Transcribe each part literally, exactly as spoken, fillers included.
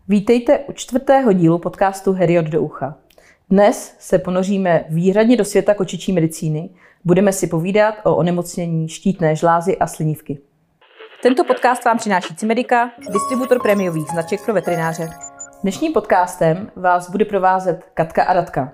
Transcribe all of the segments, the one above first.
Vítejte u čtvrtého dílu podcastu Heriot do ucha. Dnes se ponoříme výhradně do světa kočičí medicíny. Budeme si povídat o onemocnění štítné žlázy a slinivky. Tento podcast vám přináší Cimedica, distributor prémiových značek pro veterináře. Dnešním podcastem vás bude provázet Katka a Radka.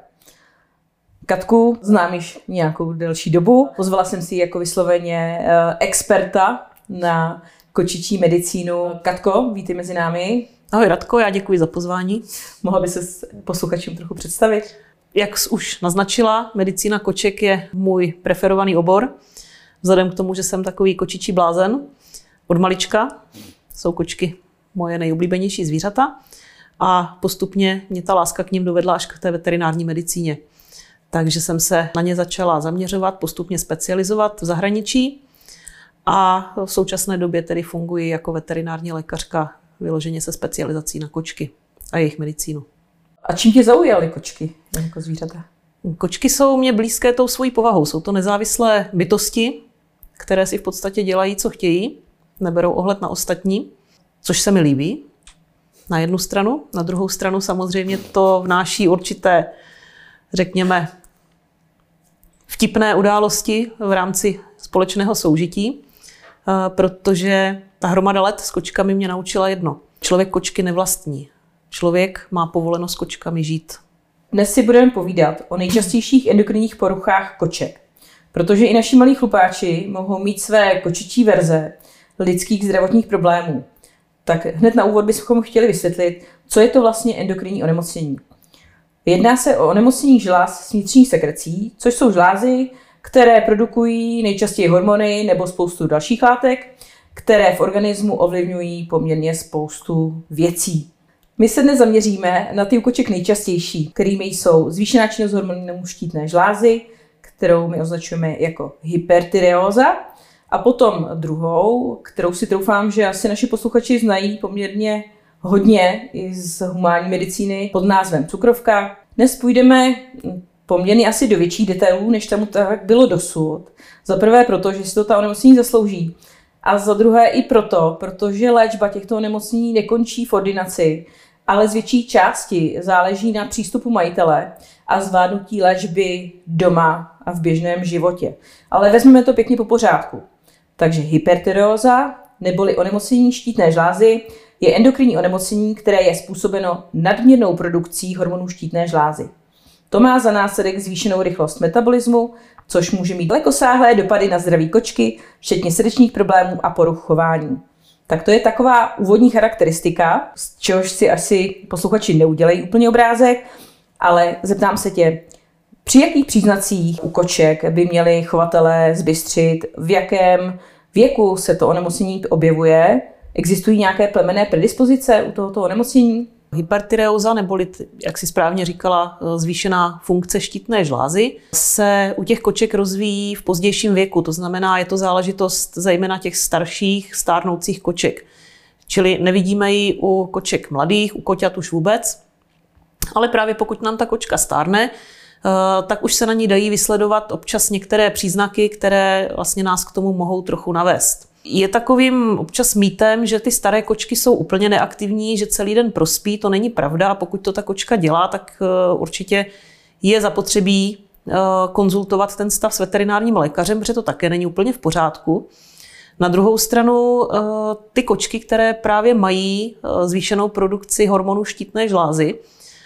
Katku znám již nějakou delší dobu. Pozvala jsem si jako vysloveně experta na kočičí medicínu. Katko, vítej mezi námi. Ahoj Radko, já děkuji za pozvání. Mohla by se posluchačům trochu představit? Jak jsi už naznačila, medicína koček je můj preferovaný obor. Vzhledem k tomu, že jsem takový kočičí blázen od malička. Jsou kočky moje nejoblíbenější zvířata. A postupně mě ta láska k nim dovedla až k té veterinární medicíně. Takže jsem se na ně začala zaměřovat, postupně specializovat v zahraničí. A v současné době tedy funguji jako veterinární lékařka vyloženě se specializací na kočky a jejich medicínu. A čím tě zaujaly kočky jako zvířata? Kočky jsou mě blízké tou svojí povahou. Jsou to nezávislé bytosti, které si v podstatě dělají, co chtějí, neberou ohled na ostatní, což se mi líbí na jednu stranu. Na druhou stranu samozřejmě to vnáší určité, řekněme, vtipné události v rámci společného soužití, protože ta hromada let s kočkami mě naučila jedno. Člověk kočky nevlastní. Člověk má povoleno s kočkami žít. Dnes si budeme povídat o nejčastějších endokrinních poruchách koček. Protože i naši malí chlupáči mohou mít své kočičí verze lidských zdravotních problémů. Tak hned na úvod bychom chtěli vysvětlit, co je to vlastně endokrinní onemocnění. Jedná se o onemocnění žláz s vnitřních sekrecí, což jsou žlázy, které produkují nejčastěji hormony nebo spoustu dalších látek, které v organismu ovlivňují poměrně spoustu věcí. My se dnes zaměříme na ty u koček nejčastější, kterými jsou zvýšená činnost hormonů štítné žlázy, kterou my označujeme jako hypertyreóza, a potom druhou, kterou si troufám, že asi naši posluchači znají poměrně hodně i z humánní medicíny pod názvem cukrovka. Dnes půjdeme poměrně asi do větších detailů, než tomu tak bylo dosud. Za prvé proto, že si to ta onemocnění zaslouží. A za druhé i proto, protože léčba těchto onemocnění nekončí v ordinaci, ale z větší části záleží na přístupu majitele a zvládnutí léčby doma a v běžném životě. Ale vezmeme to pěkně po pořádku. Takže hypertyreóza, neboli onemocnění štítné žlázy, je endokrinní onemocnění, které je způsobeno nadměrnou produkcí hormonů štítné žlázy. To má za následek zvýšenou rychlost metabolismu, což může mít dalekosáhlé dopady na zdraví kočky, včetně srdečních problémů a poruch chování. Tak to je taková úvodní charakteristika, z čehož si asi posluchači neudělají úplně obrázek, ale zeptám se tě, při jakých příznacích u koček by měli chovatelé zbystřit, v jakém věku se to onemocnění objevuje, existují nějaké plemenné predispozice u tohoto onemocnění? Hypertyreóza, neboli, jak si správně říkala, zvýšená funkce štítné žlázy, se u těch koček rozvíjí v pozdějším věku. To znamená, je to záležitost zejména těch starších, stárnoucích koček. Čili nevidíme ji u koček mladých, u koťat už vůbec. Ale právě pokud nám ta kočka stárne, tak už se na ní dají vysledovat občas některé příznaky, které vlastně nás k tomu mohou trochu navést. Je takovým občas mýtem, že ty staré kočky jsou úplně neaktivní, že celý den prospí, to není pravda. A pokud to ta kočka dělá, tak určitě je zapotřebí konzultovat ten stav s veterinárním lékařem, protože to také není úplně v pořádku. Na druhou stranu ty kočky, které právě mají zvýšenou produkci hormonů štítné žlázy,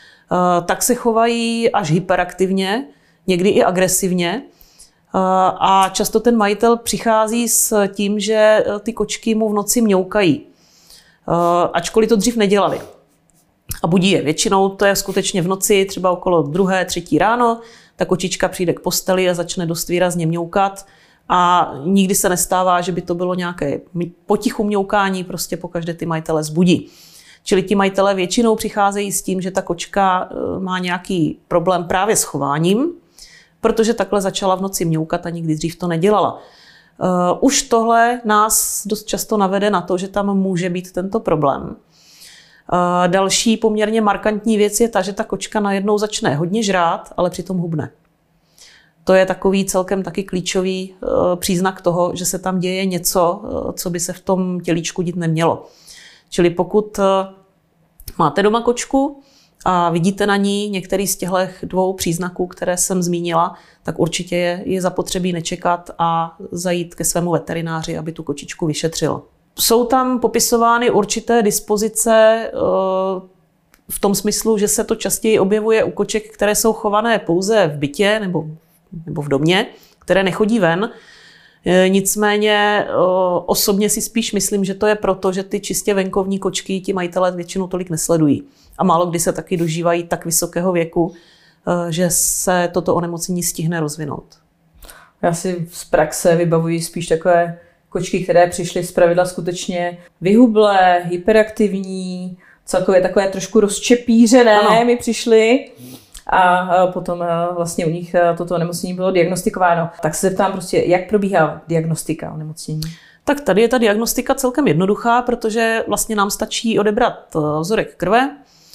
tak se chovají až hyperaktivně, někdy i agresivně. A často ten majitel přichází s tím, že ty kočky mu v noci mňoukají, ačkoliv to dřív nedělali. A budí je. Většinou to je skutečně v noci, třeba okolo druhé, třetí ráno, ta kočička přijde k posteli a začne dost výrazně mňoukat. A nikdy se nestává, že by to bylo nějaké potichu mňoukání, prostě pokaždé ty majitele zbudí. Čili ti majitelé většinou přicházejí s tím, že ta kočka má nějaký problém právě s chováním, protože takhle začala v noci mňoukat a nikdy dřív to nedělala. Uh, už tohle nás dost často navede na to, že tam může být tento problém. Uh, další poměrně markantní věc je ta, že ta kočka najednou začne hodně žrát, ale přitom hubne. To je takový celkem taky klíčový uh, příznak toho, že se tam děje něco, uh, co by se v tom tělíčku dít nemělo. Čili pokud uh, máte doma kočku a vidíte na ní některý z těchto dvou příznaků, které jsem zmínila, tak určitě je, je zapotřebí nečekat a zajít ke svému veterináři, aby tu kočičku vyšetřil. Jsou tam popisovány určité dispozice v tom smyslu, že se to častěji objevuje u koček, které jsou chované pouze v bytě nebo, nebo v domě, které nechodí ven. Nicméně osobně si spíš myslím, že to je proto, že ty čistě venkovní kočky ti majitelé většinou tolik nesledují. A málo kdy se taky dožívají tak vysokého věku, že se toto onemocnění stihne rozvinout. Já si z praxe vybavuji spíš takové kočky, které přišly zpravidla skutečně vyhublé, hyperaktivní, celkově takové trošku rozčepířené ano. mi přišly. A potom vlastně u nich toto onemocnění bylo diagnostikováno. Tak se zeptám prostě, jak probíhá diagnostika onemocnění? Tak tady je ta diagnostika celkem jednoduchá, protože vlastně nám stačí odebrat vzorek krve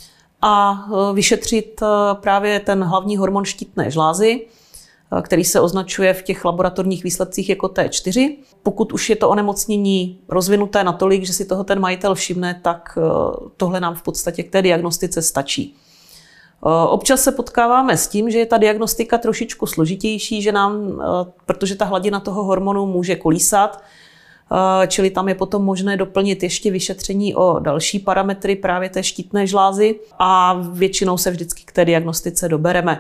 a vyšetřit právě ten hlavní hormon štítné žlázy, který se označuje v těch laboratorních výsledcích jako T čtyři. Pokud už je to onemocnění rozvinuté natolik, že si toho ten majitel všimne, tak tohle nám v podstatě k té diagnostice stačí. Občas se potkáváme s tím, že je ta diagnostika trošičku složitější, že nám, protože ta hladina toho hormonu může kolísat, čili tam je potom možné doplnit ještě vyšetření o další parametry právě té štítné žlázy a většinou se vždycky k té diagnostice dobereme.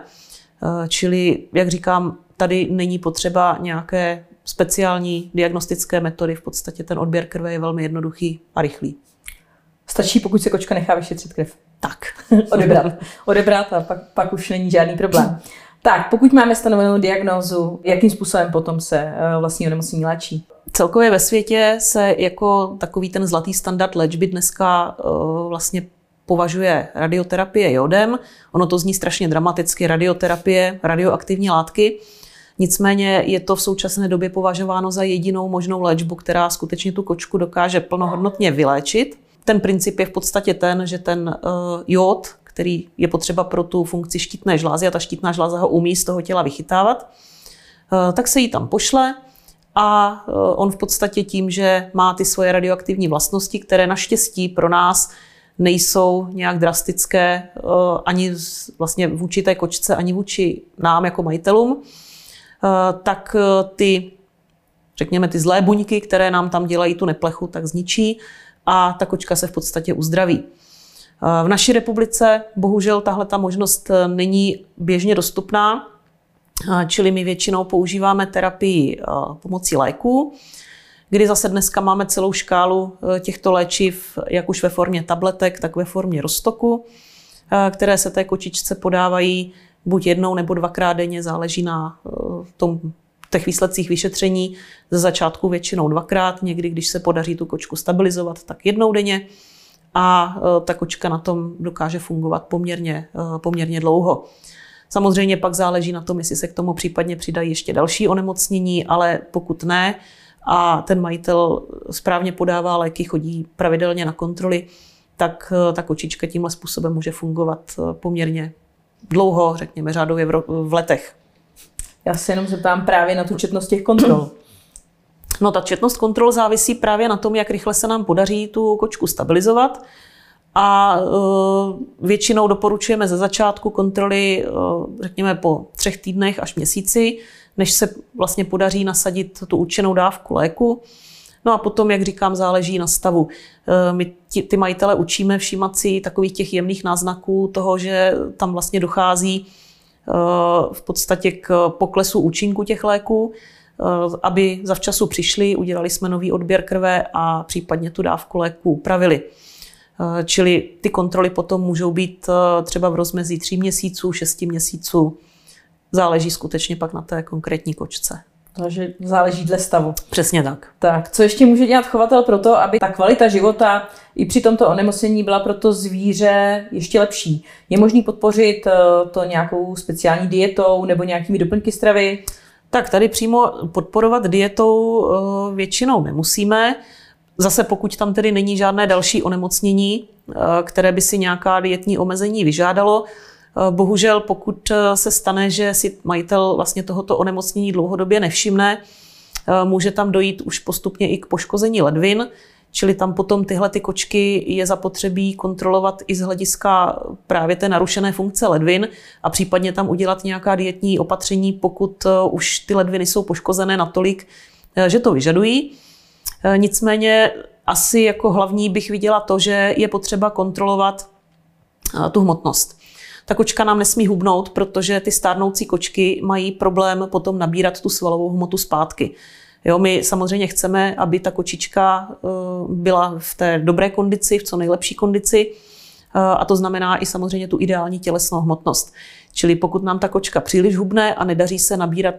Čili, jak říkám, tady není potřeba nějaké speciální diagnostické metody, v podstatě ten odběr krve je velmi jednoduchý a rychlý. Stačí, pokud se kočka nechá vyšetřit krev. Tak. Odebrat. Odebrat a pak, pak už není žádný problém. Tak, pokud máme stanovenou diagnózu, jakým způsobem potom se vlastní onemocnění léčí? Celkově ve světě se jako takový ten zlatý standard léčby dneska vlastně považuje radioterapie jodem. Ono to zní strašně dramaticky, radioterapie, radioaktivní látky. Nicméně je to v současné době považováno za jedinou možnou léčbu, která skutečně tu kočku dokáže plnohodnotně vyléčit. Ten princip je v podstatě ten, že ten uh, jód, který je potřeba pro tu funkci štítné žlázy, a ta štítná žláza ho umí z toho těla vychytávat, uh, tak se jí tam pošle a uh, on v podstatě tím, že má ty svoje radioaktivní vlastnosti, které naštěstí pro nás nejsou nějak drastické uh, ani vlastně vůči té kočce, ani vůči nám jako majitelům, uh, tak uh, ty, řekněme, ty zlé buňky, které nám tam dělají tu neplechu, tak zničí a ta kočka se v podstatě uzdraví. V naší republice bohužel tahle ta možnost není běžně dostupná, čili my většinou používáme terapii pomocí léků, kdy zase dneska máme celou škálu těchto léčiv, jak už ve formě tabletek, tak ve formě roztoku, které se té kočičce podávají buď jednou nebo dvakrát denně, záleží na tom, těch výsledcích vyšetření, ze začátku většinou dvakrát, někdy, když se podaří tu kočku stabilizovat, tak jednou denně a ta kočka na tom dokáže fungovat poměrně, poměrně dlouho. Samozřejmě pak záleží na tom, jestli se k tomu případně přidají ještě další onemocnění, ale pokud ne a ten majitel správně podává léky, chodí pravidelně na kontroly, tak ta kočička tímhle způsobem může fungovat poměrně dlouho, řekněme řádově v letech. Já se jenom zeptám právě na tu četnost těch kontrol. No, ta četnost kontrol závisí právě na tom, jak rychle se nám podaří tu kočku stabilizovat. A uh, většinou doporučujeme ze začátku kontroly, uh, řekněme, po třech týdnech až měsíci, než se vlastně podaří nasadit tu určenou dávku léku. No a potom, jak říkám, záleží na stavu. Uh, my ti, ty majitele učíme všímat si takových těch jemných náznaků toho, že tam vlastně dochází v podstatě k poklesu účinku těch léků, aby zavčasu přišli, udělali jsme nový odběr krve a případně tu dávku léku upravili. Čili ty kontroly potom můžou být třeba v rozmezí tří měsíců, šesti měsíců. Záleží skutečně pak na té konkrétní kočce. Takže záleží dle stavu. Přesně tak. Tak, co ještě může dělat chovatel pro to, aby ta kvalita života i při tomto onemocnění byla pro to zvíře ještě lepší? Je možný podpořit to nějakou speciální dietou nebo nějakými doplňky stravy? Tak tady přímo podporovat dietou většinou nemusíme. Zase pokud tam tedy není žádné další onemocnění, které by si nějaká dietní omezení vyžádalo. Bohužel, pokud se stane, že si majitel vlastně tohoto onemocnění dlouhodobě nevšimne, může tam dojít už postupně i k poškození ledvin, čili tam potom tyhle ty kočky je zapotřebí kontrolovat i z hlediska právě té narušené funkce ledvin a případně tam udělat nějaká dietní opatření, pokud už ty ledviny jsou poškozené natolik, že to vyžadují. Nicméně asi jako hlavní bych viděla to, že je potřeba kontrolovat tu hmotnost. Ta kočka nám nesmí hubnout, protože ty stárnoucí kočky mají problém potom nabírat tu svalovou hmotu zpátky. Jo, my samozřejmě chceme, aby ta kočička byla v té dobré kondici, v co nejlepší kondici, a to znamená i samozřejmě tu ideální tělesnou hmotnost. Čili pokud nám ta kočka příliš hubne a nedaří se nabírat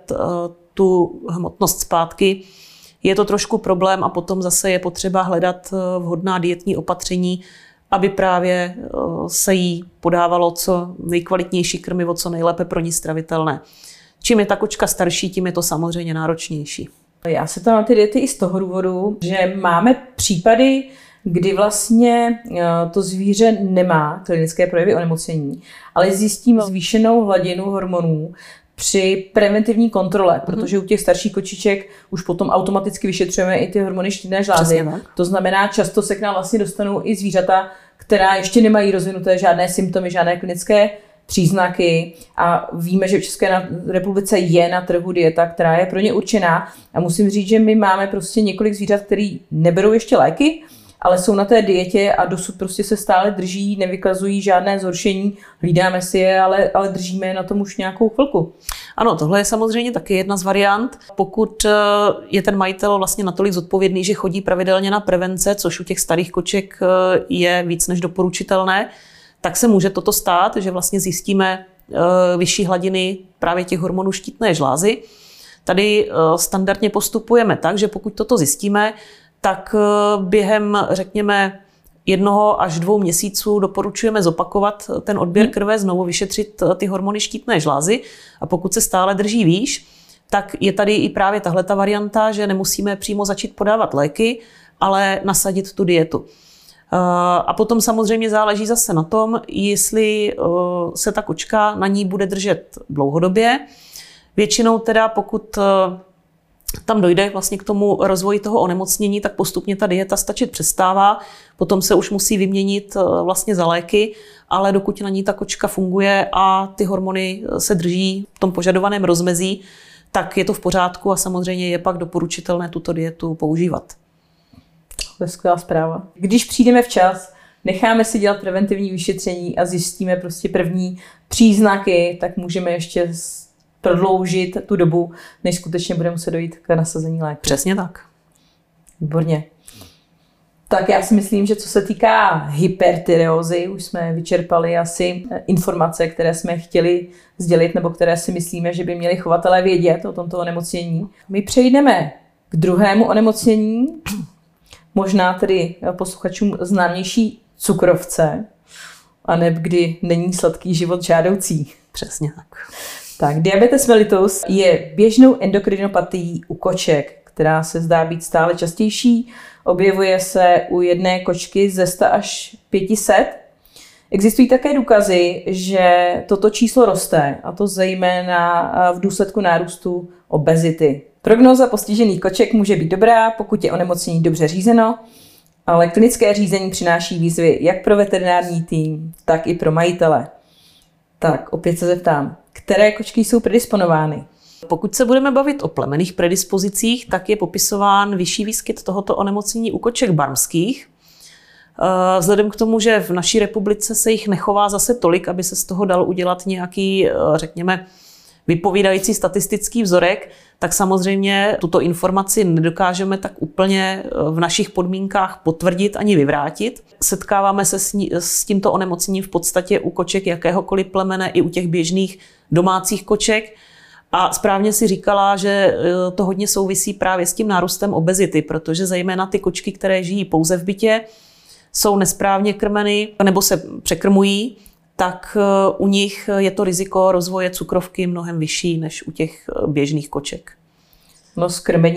tu hmotnost zpátky, je to trošku problém a potom zase je potřeba hledat vhodná dietní opatření, aby právě se jí podávalo co nejkvalitnější krmivo, co nejlépe pro ní stravitelné. Čím je ta kočka starší, tím je to samozřejmě náročnější. Já se tam na ty diety i z toho důvodu, že máme případy, kdy vlastně to zvíře nemá klinické projevy onemocnění, ale zjistíme zvýšenou hladinu hormonů při preventivní kontrole, protože u těch starších kočiček už potom automaticky vyšetřujeme i ty hormony štítné žlázy. To znamená, často se k nám vlastně dostanou i zvířata, která ještě nemají rozvinuté žádné symptomy, žádné klinické příznaky a víme, že v České republice je na trhu dieta, která je pro ně určená a musím říct, že my máme prostě několik zvířat, který neberou ještě léky, ale jsou na té dietě a dosud prostě se stále drží, nevykazují žádné zhoršení, hlídáme si je, ale, ale držíme je na tom už nějakou chvilku. Ano, tohle je samozřejmě taky jedna z variant. Pokud je ten majitel vlastně natolik zodpovědný, že chodí pravidelně na prevence, což u těch starých koček je víc než doporučitelné, tak se může toto stát, že vlastně zjistíme vyšší hladiny právě těch hormonů štítné žlázy. Tady standardně postupujeme tak, že pokud toto zjistíme, tak během, řekněme, jednoho až dvou měsíců doporučujeme zopakovat ten odběr krve, znovu vyšetřit ty hormony štítné žlázy a pokud se stále drží výš, tak je tady i právě tahleta varianta, že nemusíme přímo začít podávat léky, ale nasadit tu dietu. A potom samozřejmě záleží zase na tom, jestli se ta kočka na ní bude držet dlouhodobě. Většinou teda, pokud tam dojde vlastně k tomu rozvoji toho onemocnění, tak postupně ta dieta stačit přestává, potom se už musí vyměnit vlastně za léky, ale dokud na ní ta kočka funguje a ty hormony se drží v tom požadovaném rozmezí, tak je to v pořádku a samozřejmě je pak doporučitelné tuto dietu používat. To je skvělá zpráva. Když přijdeme včas, necháme si dělat preventivní vyšetření a zjistíme prostě první příznaky, tak můžeme ještě prodloužit tu dobu, než skutečně bude muset dojít k nasazení léku. Přesně tak. Výborně. Tak já si myslím, že co se týká hypertyreózy, už jsme vyčerpali asi informace, které jsme chtěli sdělit, nebo které si myslíme, že by měli chovatelé vědět o tomto onemocnění. My přejdeme k druhému onemocnění, možná tedy posluchačům známější cukrovce, aneb kdy není sladký život žádoucí. Přesně tak. Tak, diabetes mellitus je běžnou endokrinopatií u koček, která se zdá být stále častější. Objevuje se u jedné kočky ze sta až pěti set. Existují také důkazy, že toto číslo roste, a to zejména v důsledku nárůstu obezity. Prognóza postižených koček může být dobrá, pokud je onemocnění dobře řízeno, ale klinické řízení přináší výzvy jak pro veterinární tým, tak i pro majitele. Tak opět se zeptám, které kočky jsou predisponovány? Pokud se budeme bavit o plemenných predispozicích, tak je popisován vyšší výskyt tohoto onemocnění u koček barmských. Vzhledem k tomu, že v naší republice se jich nechová zase tolik, aby se z toho dal udělat nějaký, řekněme, vypovídající statistický vzorek, tak samozřejmě tuto informaci nedokážeme tak úplně v našich podmínkách potvrdit ani vyvrátit. Setkáváme se s, ní, s tímto onemocněním v podstatě u koček jakéhokoliv plemene i u těch běžných domácích koček. A správně si říkala, že to hodně souvisí právě s tím nárůstem obezity, protože zejména ty kočky, které žijí pouze v bytě, jsou nesprávně krmeny nebo se překrmují, tak u nich je to riziko rozvoje cukrovky mnohem vyšší než u těch běžných koček. No s krmením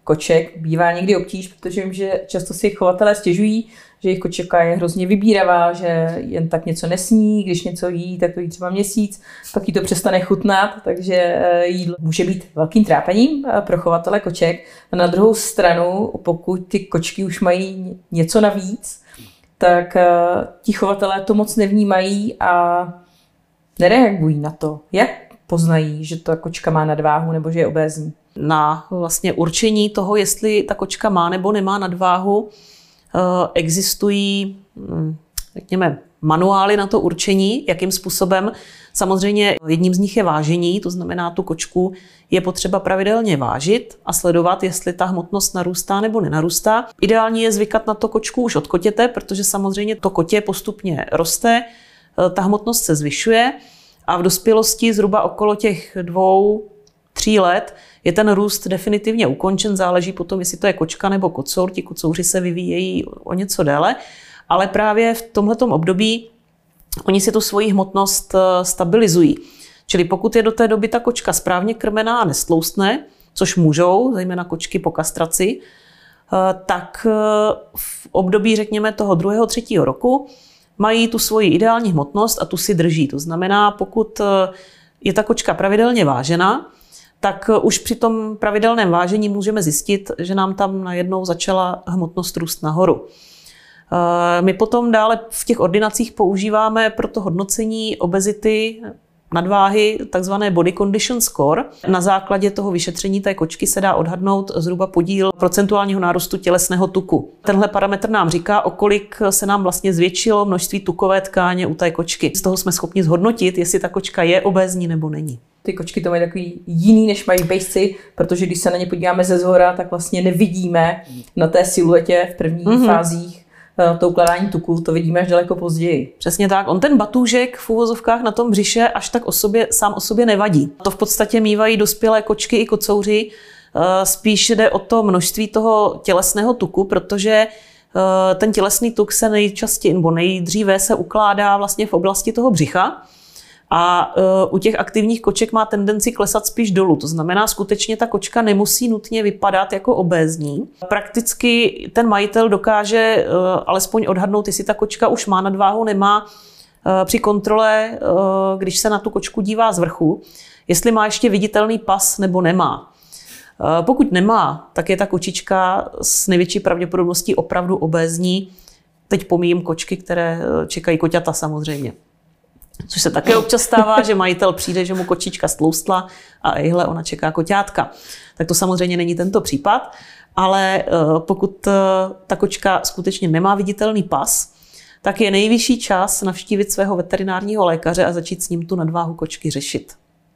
koček bývá někdy obtíž, protože vím, že často si chovatelé stěžují, že jejich kočeka je hrozně vybíravá, že jen tak něco nesní, když něco jí, tak to jí třeba měsíc, pak jí to přestane chutnat, takže jídlo může být velkým trápením pro chovatele koček. A na druhou stranu, pokud ty kočky už mají něco navíc, tak ti chovatelé to moc nevnímají a nereagují na to. Jak poznají, že ta kočka má nadváhu nebo že je obézní? Na vlastně určení toho, jestli ta kočka má nebo nemá nadváhu, existují, řekněme, manuály na to určení, jakým způsobem. Samozřejmě jedním z nich je vážení, to znamená, tu kočku je potřeba pravidelně vážit a sledovat, jestli ta hmotnost narůstá nebo nenarůstá. Ideální je zvykat na to kočku už od kotěte, protože samozřejmě to kotě postupně roste, ta hmotnost se zvyšuje a v dospělosti zhruba okolo těch dvou, tří let je ten růst definitivně ukončen, záleží potom, jestli to je kočka nebo kocour, ti kocouři se vyvíjejí o něco déle, ale právě v tomhletom období oni si tu svoji hmotnost stabilizují. Čili pokud je do té doby ta kočka správně krmená a nestloustne, což můžou, zejména kočky po kastraci, tak v období, řekněme, toho druhého, třetího roku mají tu svoji ideální hmotnost a tu si drží. To znamená, pokud je ta kočka pravidelně vážena, tak už při tom pravidelném vážení můžeme zjistit, že nám tam najednou začala hmotnost růst nahoru. My potom dále v těch ordinacích používáme pro to hodnocení obezity, nadváhy, takzvané body condition score. Na základě toho vyšetření té kočky se dá odhadnout zhruba podíl procentuálního nárůstu tělesného tuku. Tenhle parametr nám říká, o kolik se nám vlastně zvětšilo množství tukové tkáně u té kočky. Z toho jsme schopni zhodnotit, jestli ta kočka je obézní nebo není. Ty kočky to mají takový jiný, než mají bejsci, protože když se na ně podíváme ze zhora, tak vlastně nevidíme na té siluetě v prvních mm-hmm. fázích to ukládání tuku, to vidíme až daleko později. Přesně tak. On ten batůžek v uvozovkách na tom břiše až tak o sobě, sám o sobě nevadí. To v podstatě mívají dospělé kočky i kocouři. Spíš jde o to množství toho tělesného tuku, protože ten tělesný tuk se nejčastěji nebo nejdříve se ukládá vlastně v oblasti toho břicha. A u těch aktivních koček má tendenci klesat spíš dolů. To znamená, skutečně ta kočka nemusí nutně vypadat jako obézní. Prakticky ten majitel dokáže alespoň odhadnout, jestli ta kočka už má nadváhu, nemá při kontrole, když se na tu kočku dívá z vrchu, jestli má ještě viditelný pas nebo nemá. Pokud nemá, tak je ta kočička s největší pravděpodobností opravdu obézní. Teď pomíjím kočky, které čekají koťata samozřejmě. Což se také občas stává, že majitel přijde, že mu kočička stloustla a ejhle, ona čeká koťátka. Tak to samozřejmě není tento případ, ale pokud ta kočka skutečně nemá viditelný pas, tak je nejvyšší čas navštívit svého veterinárního lékaře a začít s ním tu nadváhu kočky řešit.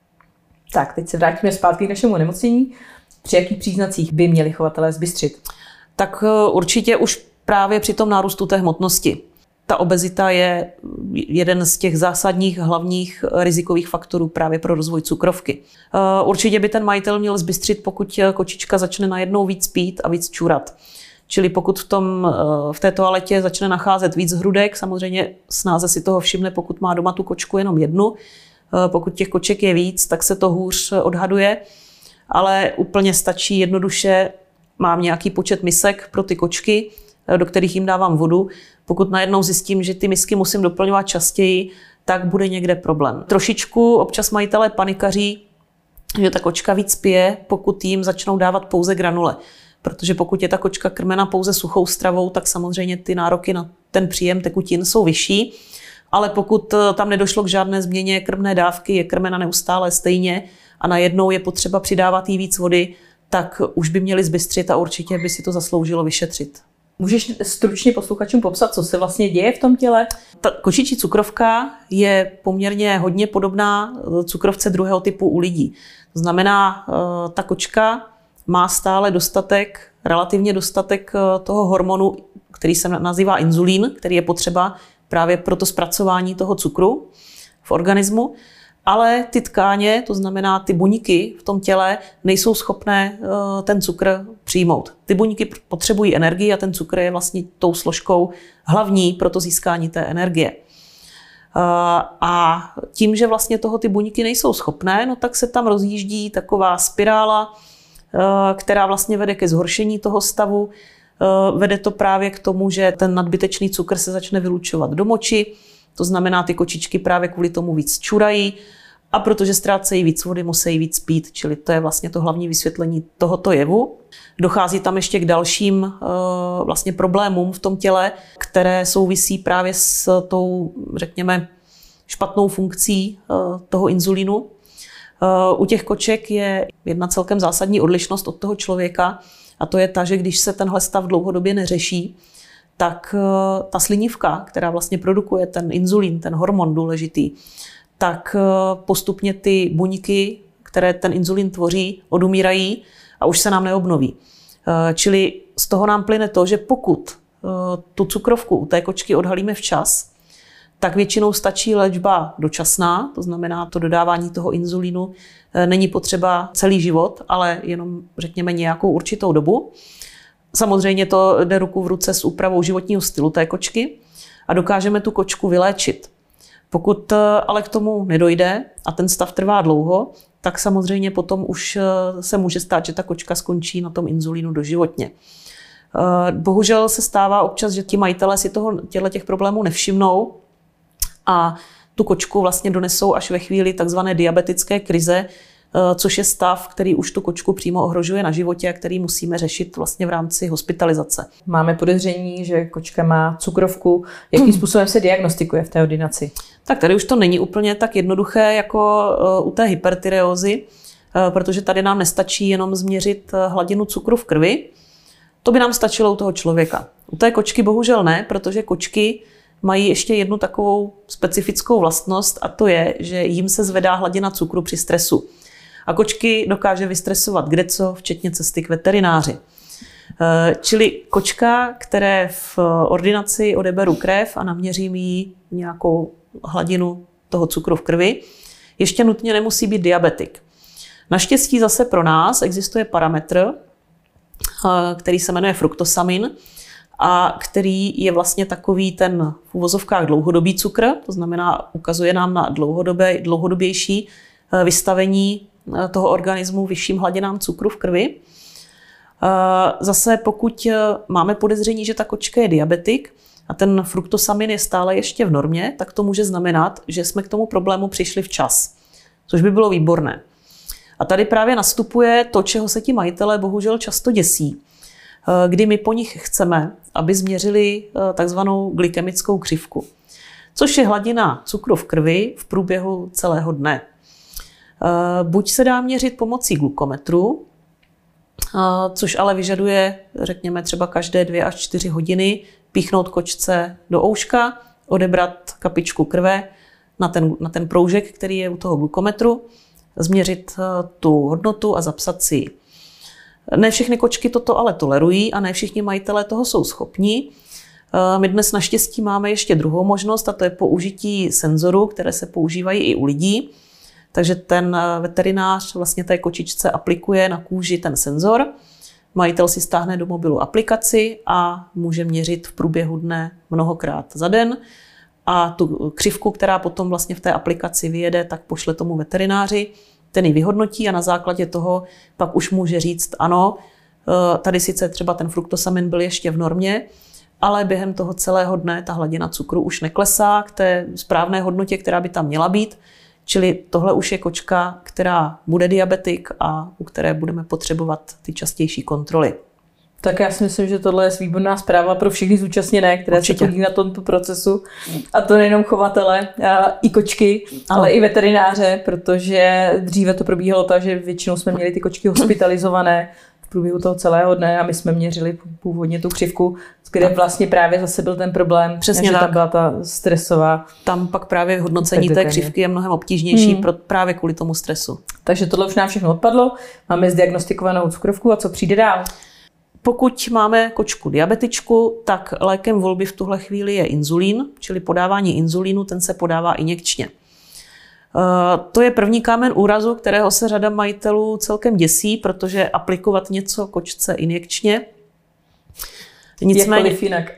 Tak, teď se vrátíme zpátky k našemu onemocnění. Při jakých příznacích by měli chovatelé zbystřit? Tak určitě už právě při tom nárůstu té hmotnosti. Ta obezita je jeden z těch zásadních hlavních rizikových faktorů právě pro rozvoj cukrovky. Určitě by ten majitel měl zbystřit, pokud kočička začne najednou víc pít a víc čurat. Čili pokud v, tom, v té toaletě začne nacházet víc hrudek, samozřejmě snáze si toho všimne, pokud má doma tu kočku jenom jednu. Pokud těch koček je víc, tak se to hůř odhaduje, ale úplně stačí jednoduše, mám nějaký počet misek pro ty kočky, do kterých jim dávám vodu. Pokud najednou zjistím, že ty misky musím doplňovat častěji, tak bude někde problém. Trošičku občas majitelé panikaří, že ta kočka víc pije, pokud jim začnou dávat pouze granule. Protože pokud je ta kočka krmena pouze suchou stravou, tak samozřejmě ty nároky na ten příjem tekutin jsou vyšší. Ale pokud tam nedošlo k žádné změně krmné dávky, je krmena neustále stejně a najednou je potřeba přidávat jí víc vody, tak už by měli zbystřit a určitě by si to zasloužilo vyšetřit. Můžeš stručně posluchačům popsat, co se vlastně děje v tom těle? Ta kočičí cukrovka je poměrně hodně podobná cukrovce druhého typu u lidí. To znamená, ta kočka má stále dostatek, relativně dostatek toho hormonu, který se nazývá inzulín, který je potřeba právě pro to zpracování toho cukru v organismu. Ale ty tkáně, to znamená ty buňky v tom těle, nejsou schopné ten cukr přijmout. Ty buňky potřebují energii a ten cukr je vlastně tou složkou hlavní pro to získání té energie. A tím, že vlastně toho ty buňky nejsou schopné, no tak se tam rozjíždí taková spirála která vlastně vede ke zhoršení toho stavu. Vede to právě k tomu, že ten nadbytečný cukr se začne vylučovat do moči, to znamená, ty kočičky právě kvůli tomu víc čurají a protože ztrácejí víc vody, musí víc pít, čili to je vlastně to hlavní vysvětlení tohoto jevu. Dochází tam ještě k dalším vlastně problémům v tom těle, které souvisí právě s tou, řekněme, špatnou funkcí toho inzulínu. U těch koček je jedna celkem zásadní odlišnost od toho člověka a to je ta, že když se tenhle stav dlouhodobě neřeší, tak ta slinivka, která vlastně produkuje ten inzulín, ten hormon důležitý, tak postupně ty buňky, které ten inzulín tvoří, odumírají a už se nám neobnoví. Čili z toho nám plyne to, že pokud tu cukrovku u té kočky odhalíme včas, tak většinou stačí léčba dočasná, to znamená to dodávání toho inzulínu není potřeba celý život, ale jenom řekněme nějakou určitou dobu. Samozřejmě to jde ruku v ruce s úpravou životního stylu té kočky a dokážeme tu kočku vyléčit. Pokud ale k tomu nedojde a ten stav trvá dlouho, tak samozřejmě potom už se může stát, že ta kočka skončí na tom inzulínu doživotně. Bohužel se stává občas, že ti majitelé si toho, těchto těch problémů nevšimnou a tu kočku vlastně donesou až ve chvíli takzvané diabetické krize, což je stav, který už tu kočku přímo ohrožuje na životě a který musíme řešit vlastně v rámci hospitalizace. Máme podezření, že kočka má cukrovku. Jakým způsobem se diagnostikuje v té ordinaci? Tak tady už to není úplně tak jednoduché jako u té hypertyreózy, protože tady nám nestačí jenom změřit hladinu cukru v krvi. To by nám stačilo u toho člověka. U té kočky bohužel ne, protože kočky mají ještě jednu takovou specifickou vlastnost a to je, že jim se zvedá hladina cukru při stresu. A kočky dokáže vystresovat kdeco, včetně cesty k veterináři. Čili kočka, které v ordinaci odeberu krev a naměřím jí nějakou hladinu toho cukru v krvi, ještě nutně nemusí být diabetik. Naštěstí zase pro nás existuje parametr, který se jmenuje fruktosamin, a který je vlastně takový ten v uvozovkách dlouhodobý cukr, to znamená ukazuje nám na dlouhodobé, dlouhodobější vystavení toho organismu vyšším hladinám cukru v krvi. Zase pokud máme podezření, že ta kočka je diabetik a ten fruktosamin je stále ještě v normě, tak to může znamenat, že jsme k tomu problému přišli včas, což by bylo výborné. A tady právě nastupuje to, čeho se ti majitelé bohužel často děsí, kdy my po nich chceme, aby změřili takzvanou glykemickou křivku, což je hladina cukru v krvi v průběhu celého dne. Buď se dá měřit pomocí glukometru, což ale vyžaduje, řekněme, třeba každé dvě až čtyři hodiny píchnout kočce do ouška, odebrat kapičku krve na ten, na ten proužek, který je u toho glukometru, změřit tu hodnotu a zapsat si ji. Ne všechny kočky toto ale tolerují a ne všichni majitelé toho jsou schopni. My dnes naštěstí máme ještě druhou možnost a to je použití senzorů, které se používají i u lidí. Takže ten veterinář vlastně té kočičce aplikuje na kůži ten senzor. Majitel si stáhne do mobilu aplikaci a může měřit v průběhu dne mnohokrát za den. A tu křivku, která potom vlastně v té aplikaci vyjede, tak pošle tomu veterináři. Ten ji vyhodnotí a na základě toho pak už může říct, ano, tady sice třeba ten fruktosamin byl ještě v normě, ale během toho celého dne ta hladina cukru už neklesá k té správné hodnotě, která by tam měla být. Čili tohle už je kočka, která bude diabetik a u které budeme potřebovat ty častější kontroly. Tak já si myslím, že tohle je výborná zpráva pro všechny zúčastněné, které Určitě. se podílí na tomto procesu. A to nejenom chovatele, i kočky, ale no. i veterináře, protože dříve to probíhalo tak, že většinou jsme měli ty kočky hospitalizované v průběhu toho celého dne a my jsme měřili původně tu křivku, kde vlastně právě zase byl ten problém, Přesně že tak. tam byla ta stresová. Tam pak právě hodnocení té křivky je mnohem obtížnější hmm. pro, právě kvůli tomu stresu. Takže tohle už nám všechno odpadlo, máme zdiagnostikovanou cukrovku a co přijde dál? Pokud máme kočku diabetičku, tak lékem volby v tuhle chvíli je inzulín, čili podávání inzulínu, ten se podává injekčně. To je první kámen úrazu, kterého se řada majitelů celkem děsí, protože aplikovat něco kočce injekčně. Nicméně jinak.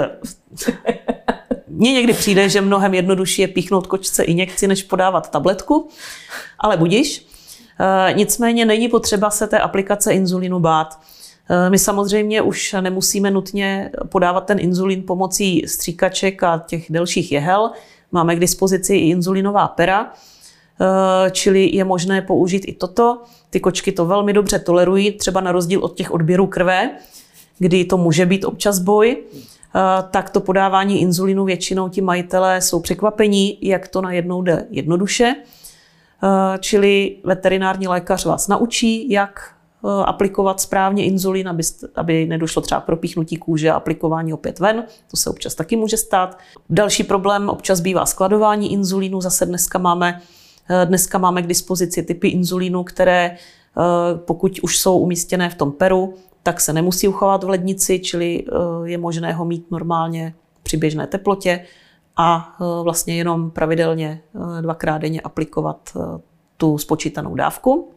Mně někdy přijde, že mnohem jednodušší je píchnout kočce injekci, než podávat tabletku, ale budiš. Nicméně není potřeba se té aplikace inzulinu bát. My samozřejmě už nemusíme nutně podávat ten inzulin pomocí stříkaček a těch delších jehel. Máme k dispozici i inzulinová pera, čili je možné použít i toto. Ty kočky to velmi dobře tolerují, třeba na rozdíl od těch odběrů krve, kdy to může být občas boj. Tak to podávání inzulinu většinou ti majitelé jsou překvapení, jak to najednou jde jednoduše. Čili veterinární lékař vás naučí, jak aplikovat správně inzulin, aby, aby nedošlo třeba k propíchnutí kůže a aplikování opět ven. To se občas taky může stát. Další problém občas bývá skladování inzulínu. Zase dneska máme, dneska máme k dispozici typy inzulínu, které pokud už jsou umístěné v tom peru, tak se nemusí uchovat v lednici, čili je možné ho mít normálně při běžné teplotě a vlastně jenom pravidelně dvakrát denně aplikovat tu spočítanou dávku.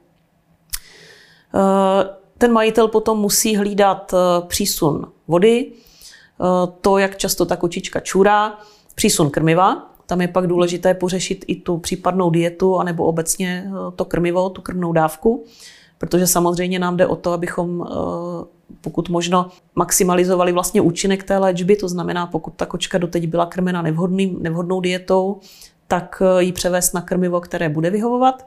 Ten majitel potom musí hlídat přísun vody, to, jak často ta kočička čurá, přísun krmiva. Tam je pak důležité pořešit i tu případnou dietu anebo obecně to krmivo, tu krmnou dávku, protože samozřejmě nám jde o to, abychom pokud možno maximalizovali vlastně účinek té léčby, to znamená, pokud ta kočka doteď byla krmena nevhodným, nevhodnou dietou, tak ji převést na krmivo, které bude vyhovovat.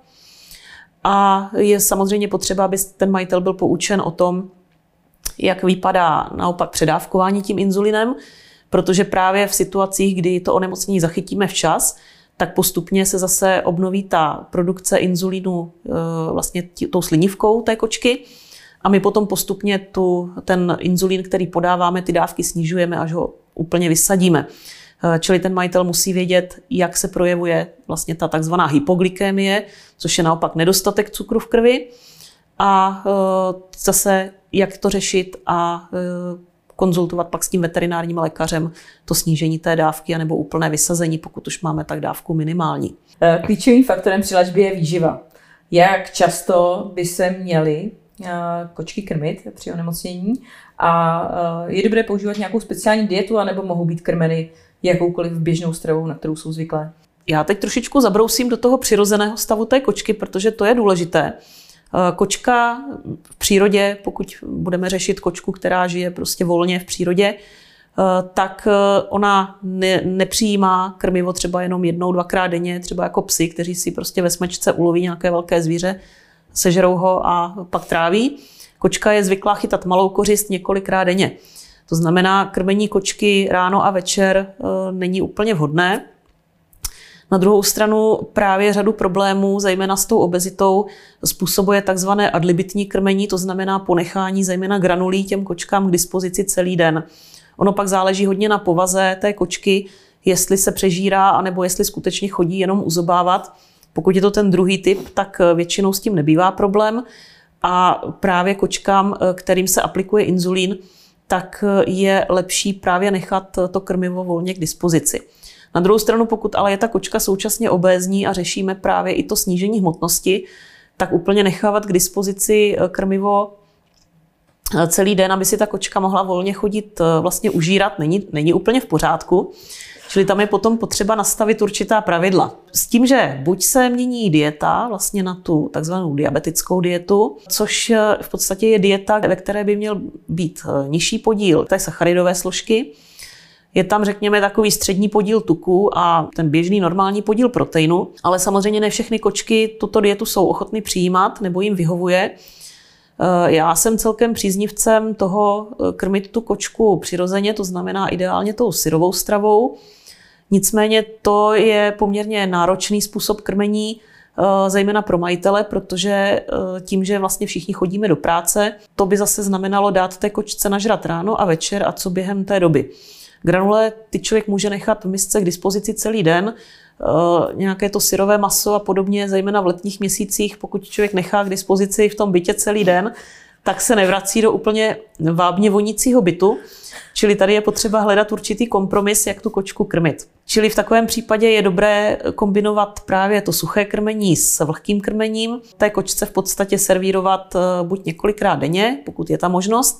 A je samozřejmě potřeba, aby ten majitel byl poučen o tom, jak vypadá naopak předávkování tím inzulinem, protože právě v situacích, kdy to onemocnění zachytíme včas, tak postupně se zase obnoví ta produkce inzulínu vlastně tí, tou slinivkou té kočky a my potom postupně tu, ten inzulín, který podáváme, ty dávky snižujeme, až ho úplně vysadíme. Čili ten majitel musí vědět, jak se projevuje vlastně ta takzvaná hypoglykémie, což je naopak nedostatek cukru v krvi a zase jak to řešit a konzultovat pak s tím veterinárním lékařem to snížení té dávky anebo úplné vysazení, pokud už máme tak dávku minimální. Klíčovým faktorem při léčbě je výživa. Jak často by se měly kočky krmit při onemocnění a je dobré používat nějakou speciální dietu anebo mohou být krmeny jakoukoliv běžnou stravou, na kterou jsou zvyklé? Já teď trošičku zabrousím do toho přirozeného stavu té kočky, protože to je důležité. Kočka v přírodě, pokud budeme řešit kočku, která žije prostě volně v přírodě, tak ona ne, nepřijímá krmivo třeba jenom jednou, dvakrát denně, třeba jako psi, kteří si prostě ve smečce uloví nějaké velké zvíře, sežerou ho a pak tráví. Kočka je zvyklá chytat malou kořist několikrát denně. To znamená, krmení kočky ráno a večer není úplně vhodné. Na druhou stranu právě řadu problémů, zejména s tou obezitou, způsobuje takzvané adlibitní krmení, to znamená ponechání zejména granulí těm kočkám k dispozici celý den. Ono pak záleží hodně na povaze té kočky, jestli se přežírá, anebo jestli skutečně chodí jenom uzobávat. Pokud je to ten druhý typ, tak většinou s tím nebývá problém. A právě kočkám, kterým se aplikuje inzulín, tak je lepší právě nechat to krmivo volně k dispozici. Na druhou stranu, pokud ale je ta kočka současně obézní a řešíme právě i to snížení hmotnosti, tak úplně nechávat k dispozici krmivo celý den, aby si ta kočka mohla volně chodit, vlastně užírat, není, není úplně v pořádku. Čili tam je potom potřeba nastavit určitá pravidla. S tím, že buď se mění dieta vlastně na tu takzvanou diabetickou dietu, což v podstatě je dieta, ve které by měl být nižší podíl té sacharidové složky. Je tam, řekněme, takový střední podíl tuku a ten běžný normální podíl proteinu, ale samozřejmě ne všechny kočky tuto dietu jsou ochotny přijímat nebo jim vyhovuje. Já jsem celkem příznivcem toho krmit tu kočku přirozeně, to znamená ideálně tou syrovou stravou. Nicméně to je poměrně náročný způsob krmení, zejména pro majitele, protože tím, že vlastně všichni chodíme do práce, to by zase znamenalo dát té kočce nažrat ráno a večer a co během té doby. Granule ty člověk může nechat v misce k dispozici celý den, nějaké to syrové maso a podobně, zejména v letních měsících, pokud člověk nechá k dispozici v tom bytě celý den, tak se nevrací do úplně vábně vonícího bytu. Čili tady je potřeba hledat určitý kompromis, jak tu kočku krmit. Čili v takovém případě je dobré kombinovat právě to suché krmení s vlhkým krmením. Té kočce v podstatě servírovat buď několikrát denně, pokud je ta možnost,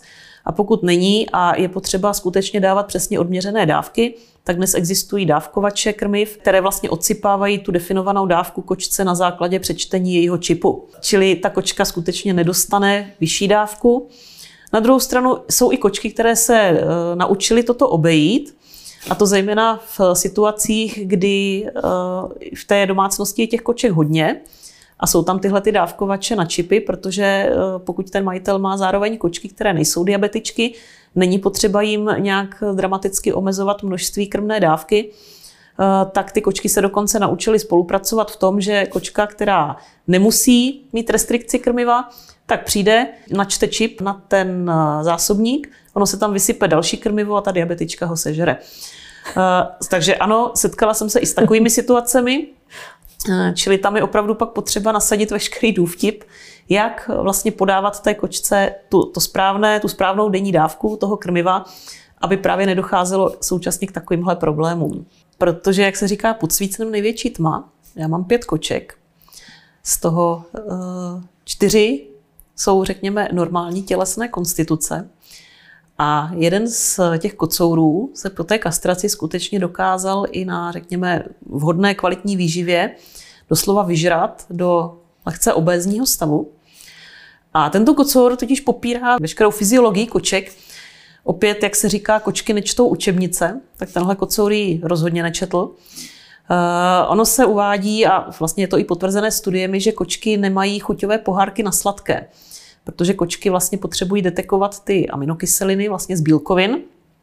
A pokud není a je potřeba skutečně dávat přesně odměřené dávky, tak dnes existují dávkovače krmiv, které vlastně odsypávají tu definovanou dávku kočce na základě přečtení jejího čipu. Čili ta kočka skutečně nedostane vyšší dávku. Na druhou stranu jsou i kočky, které se e, naučily toto obejít, a to zejména v situacích, kdy e, v té domácnosti je těch koček hodně a jsou tam tyhle ty dávkovače na čipy, protože e, pokud ten majitel má zároveň kočky, které nejsou diabetičky, není potřeba jim nějak dramaticky omezovat množství krmné dávky, tak ty kočky se dokonce naučily spolupracovat v tom, že kočka, která nemusí mít restrikci krmiva, tak přijde, načte čip na ten zásobník, ono se tam vysype další krmivo a ta diabetička ho sežere. Takže ano, setkala jsem se i s takovými situacemi, čili tam je opravdu pak potřeba nasadit veškerý důvtip, jak vlastně podávat té kočce tu, to správné, tu správnou denní dávku toho krmiva, aby právě nedocházelo současně k takovýmhle problémům. Protože, jak se říká, pod svícnem největší tma. Já mám pět koček, z toho uh, čtyři jsou, řekněme, normální tělesné konstituce. A jeden z těch kocourů se po té kastraci skutečně dokázal i na, řekněme, vhodné kvalitní výživě doslova vyžrat do lehce obézního stavu. A tento kocour totiž popírá veškerou fyziologii koček. Opět, jak se říká, kočky nečtou učebnice, tak tenhle kocour ji rozhodně nečetl. Uh, ono se uvádí, a vlastně je to i potvrzené studiemi, že kočky nemají chuťové pohárky na sladké, protože kočky vlastně potřebují detekovat ty aminokyseliny vlastně z bílkovin,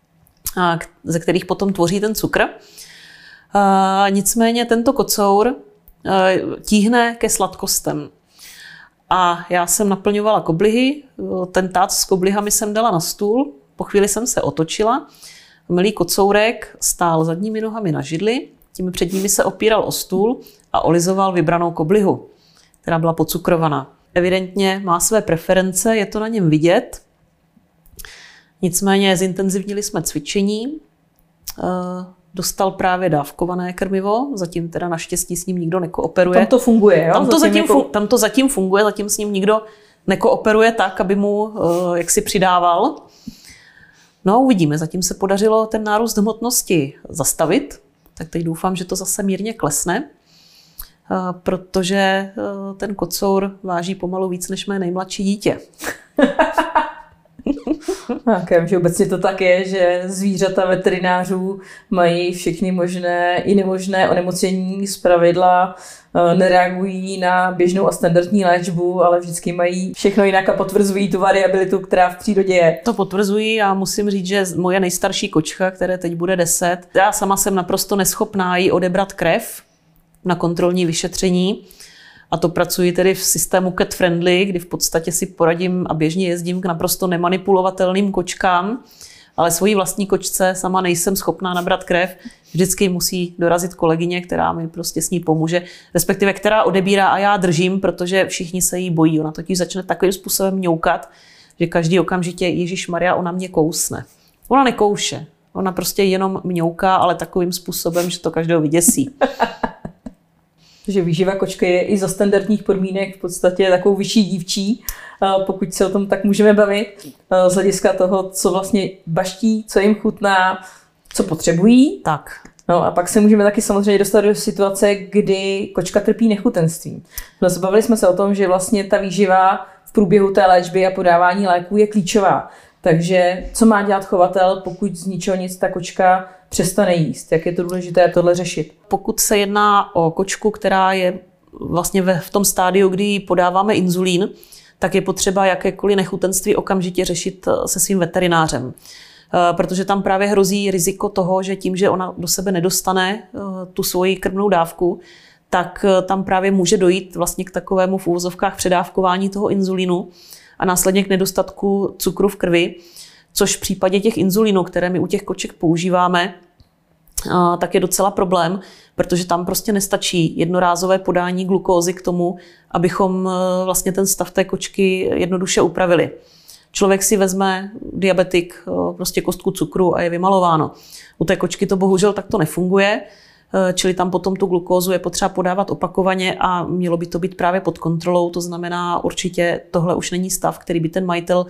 ze kterých potom tvoří ten cukr. Uh, nicméně tento kocour uh, tíhne ke sladkostem. A já jsem naplňovala koblihy, ten tác s koblihami jsem dala na stůl, po chvíli jsem se otočila, milý kocourek stál zadními nohami na židli, těmi předními se opíral o stůl a olizoval vybranou koblihu, která byla pocukrovaná. Evidentně má své preference, je to na něm vidět. Nicméně zintenzivnili jsme cvičení, dostal právě dávkované krmivo, zatím teda naštěstí s ním nikdo nekooperuje. Tam to funguje, jo? Tam to zatím, zatím, jako... tam to zatím funguje, zatím s ním nikdo nekooperuje tak, aby mu uh, jaksi přidával. No uvidíme, zatím se podařilo ten nárůst hmotnosti zastavit, tak teď doufám, že to zase mírně klesne, uh, protože uh, ten kocour váží pomalu víc než mé nejmladší dítě. Tak, já vím, že obecně to tak je, že zvířata veterinářů mají všechny možné i nemožné onemocnění, zpravidla nereagují na běžnou a standardní léčbu, ale vždycky mají všechno jinak a potvrzují tu variabilitu, která v přírodě je. To potvrzují a musím říct, že moje nejstarší kočka, které teď bude deset, já sama jsem naprosto neschopná jí odebrat krev na kontrolní vyšetření. A to pracuji tedy v systému cat friendly, kdy v podstatě si poradím a běžně jezdím k naprosto nemanipulovatelným kočkám, ale svojí vlastní kočce sama nejsem schopná nabrat krev. Vždycky musí dorazit kolegyně, která mi prostě s ní pomůže, respektive která odebírá a já držím, protože všichni se jí bojí. Ona totiž začne takovým způsobem mňoukat, že každý okamžitě Ježišmarja, ona mě kousne. Ona nekouše, ona prostě jenom mňouká, ale takovým způsobem, že to každého vyděsí. že výživa kočky je i za standardních podmínek v podstatě takovou vyšší dívčí, pokud se o tom tak můžeme bavit, z hlediska toho, co vlastně baští, co jim chutná, co potřebují. Tak. No a pak se můžeme taky samozřejmě dostat do situace, kdy kočka trpí nechutenstvím. No, bavili jsme se o tom, že vlastně ta výživa v průběhu té léčby a podávání léků je klíčová. Takže co má dělat chovatel, pokud z ničeho nic ta kočka přestane jíst? Jak je to důležité tohle řešit? Pokud se jedná o kočku, která je vlastně ve, v tom stádiu, kdy podáváme inzulín, tak je potřeba jakékoliv nechutenství okamžitě řešit se svým veterinářem. Protože tam právě hrozí riziko toho, že tím, že ona do sebe nedostane tu svoji krmnou dávku, tak tam právě může dojít vlastně k takovému v úvozovkách předávkování toho inzulínu a následně k nedostatku cukru v krvi, což v případě těch inzulínů, které my u těch koček používáme, tak je docela problém, protože tam prostě nestačí jednorázové podání glukózy k tomu, abychom vlastně ten stav té kočky jednoduše upravili. Člověk si vezme, diabetik, prostě kostku cukru a je vymalováno. U té kočky to bohužel takto nefunguje, čili tam potom tu glukózu je potřeba podávat opakovaně a mělo by to být právě pod kontrolou. To znamená, určitě tohle už není stav, který by ten majitel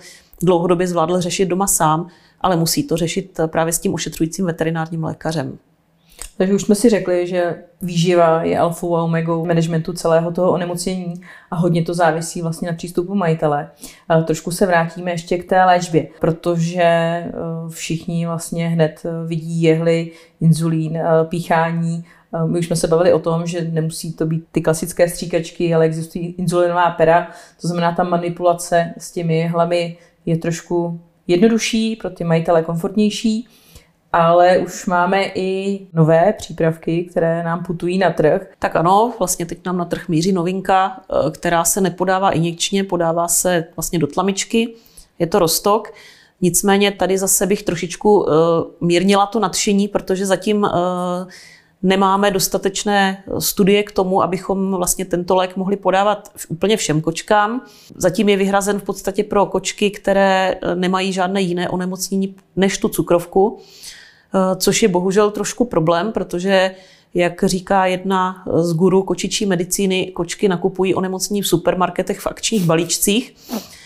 dlouhodobě zvládl řešit doma sám, ale musí to řešit právě s tím ošetřujícím veterinárním lékařem. Takže už jsme si řekli, že výživa je alfou a omegou managementu celého toho onemocnění a hodně to závisí vlastně na přístupu majitele. Trošku se vrátíme ještě k té léčbě, protože všichni vlastně hned vidí jehly, inzulín, píchání. My už jsme se bavili o tom, že nemusí to být ty klasické stříkačky, ale existují inzulinová pera, to znamená ta manipulace s těmi jehlami je trošku jednodušší, pro ty majitele komfortnější. Ale už máme i nové přípravky, které nám putují na trh. Tak ano, vlastně teď nám na trh míří novinka, která se nepodává injekčně, podává se vlastně do tlamičky. Je to Rostok. Nicméně tady zase bych trošičku uh, mírnila to nadšení, protože zatím uh, nemáme dostatečné studie k tomu, abychom vlastně tento lék mohli podávat úplně všem kočkám. Zatím je vyhrazen v podstatě pro kočky, které nemají žádné jiné onemocnění než tu cukrovku, což je bohužel trošku problém, protože, jak říká jedna z guru kočičí medicíny, kočky nakupují onemocnění v supermarketech v akčních balíčcích.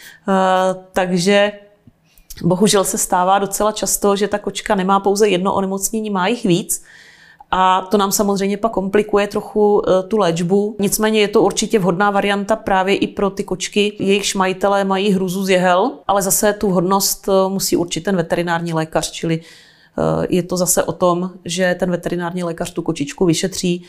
Takže bohužel se stává docela často, že ta kočka nemá pouze jedno onemocnění, má jich víc. A to nám samozřejmě pak komplikuje trochu tu léčbu. Nicméně je to určitě vhodná varianta právě i pro ty kočky. Jejich majitelé mají hruzu z jehel, ale zase tu vhodnost musí určit ten veterinární lékař, čili je to zase o tom, že ten veterinární lékař tu kočičku vyšetří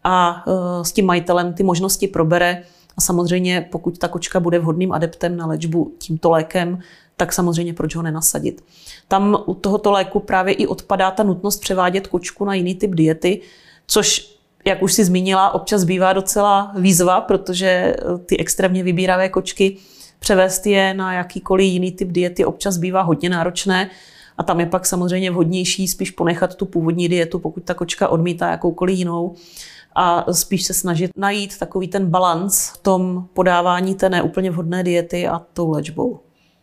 a s tím majitelem ty možnosti probere. A samozřejmě, pokud ta kočka bude vhodným adeptem na léčbu tímto lékem, tak samozřejmě proč ho nenasadit. Tam u tohoto léku právě i odpadá ta nutnost převádět kočku na jiný typ diety, což, jak už si zmínila, občas bývá docela výzva, protože ty extrémně vybíravé kočky převést je na jakýkoliv jiný typ diety občas bývá hodně náročné. A tam je pak samozřejmě vhodnější spíš ponechat tu původní dietu, pokud ta kočka odmítá jakoukoliv jinou, a spíš se snažit najít takový ten balanc v tom podávání té neúplně vhodné diety a tou léčbou.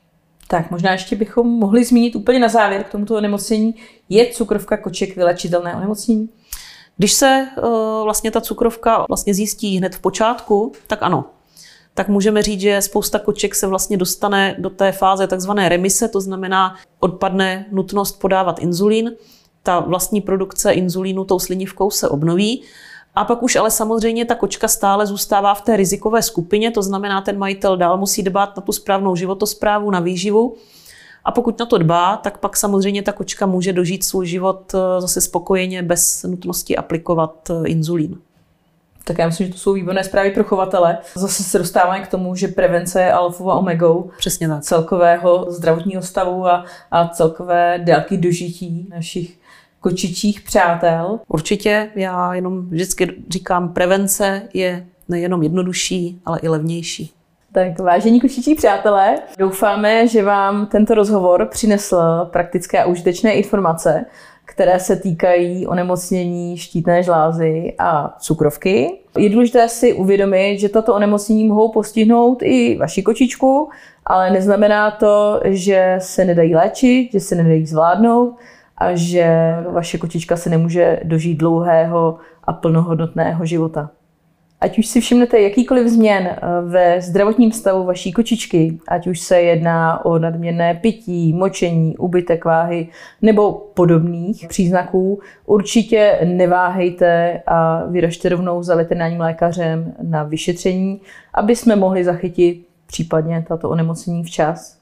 Tak možná ještě bychom mohli zmínit úplně na závěr k tomuto onemocnění. Je cukrovka koček vylečitelné onemocnění? Když se uh, vlastně ta cukrovka vlastně zjistí hned v počátku, tak ano. Tak můžeme říct, že spousta koček se vlastně dostane do té fáze takzvané remise, to znamená odpadne nutnost podávat inzulín. Ta vlastní produkce inzulínu tou slinivkou se obnoví. A pak už ale samozřejmě ta kočka stále zůstává v té rizikové skupině, to znamená, ten majitel dál musí dbát na tu správnou životosprávu, na výživu. A pokud na to dbá, tak pak samozřejmě ta kočka může dožít svůj život zase spokojeně bez nutnosti aplikovat inzulín. Tak já myslím, že to jsou výborné zprávy pro chovatele. Zase se dostáváme k tomu, že prevence je alfou a omegou Přesně tak. celkového zdravotního stavu a, a celkové délky dožití našich kočičích přátel. Určitě, já jenom vždycky říkám, prevence je nejenom jednodušší, ale i levnější. Tak vážení kočičí přátelé, doufáme, že vám tento rozhovor přinesl praktické a užitečné informace, které se týkají onemocnění štítné žlázy a cukrovky. Je důležité si uvědomit, že tato onemocnění mohou postihnout i vaši kočičku, ale neznamená to, že se nedají léčit, že se nedají zvládnout a že vaše kočička se nemůže dožít dlouhého a plnohodnotného života. Ať už si všimnete jakýkoliv změn ve zdravotním stavu vaší kočičky, ať už se jedná o nadměrné pití, močení, úbytek váhy nebo podobných příznaků, určitě neváhejte a vyražte rovnou za veterinárním lékařem na vyšetření, aby jsme mohli zachytit případně tato onemocnění včas.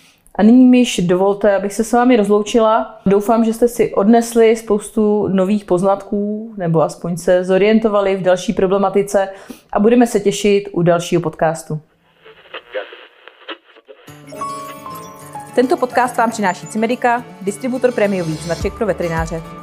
A nyní mi již dovolte, abych se s vámi rozloučila. Doufám, že jste si odnesli spoustu nových poznatků nebo aspoň se zorientovali v další problematice a budeme se těšit u dalšího podcastu. Tento podcast vám přináší Cimedica, distributor prémiových značek pro veterináře.